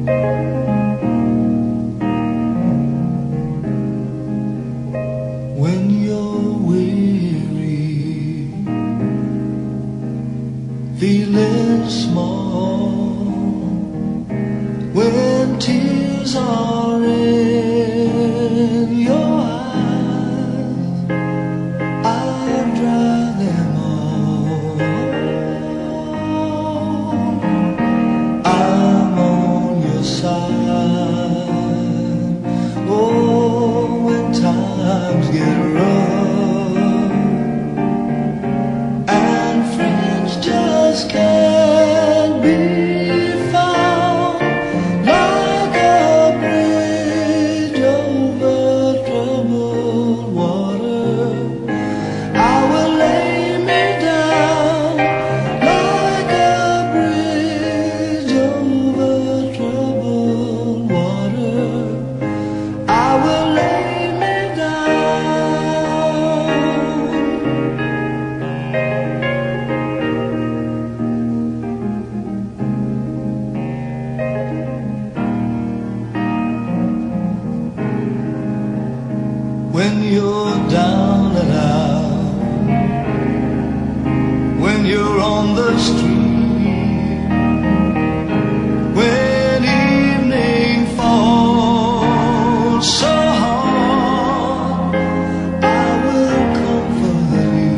When you're weary, feeling small, when tears are in your eyes, I'll dry them all. I'm on your side. Oh, when times get rough and friends just can't be found, like a bridge over troubled water, I will lay me down. Like a bridge over troubled water, I will lay me down. When you're down and out, when you're on the street, when evening falls so hard, I will comfort you.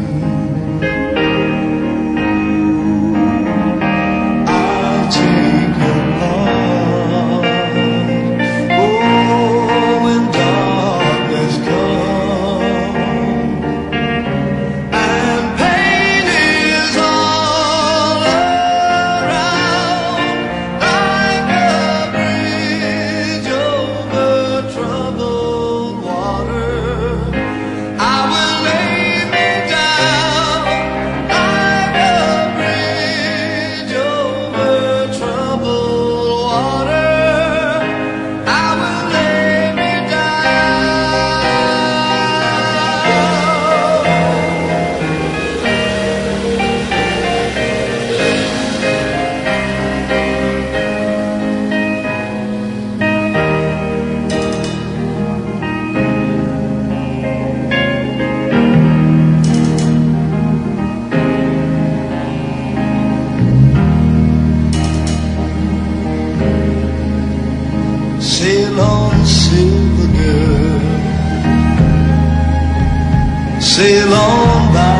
I'll take your part. Oh, when darkness comes and pain is all around, like a bridge over troubled water, I will lay me down. Like a bridge over troubled water, I will lay me Sail on, silver girl, sail on by.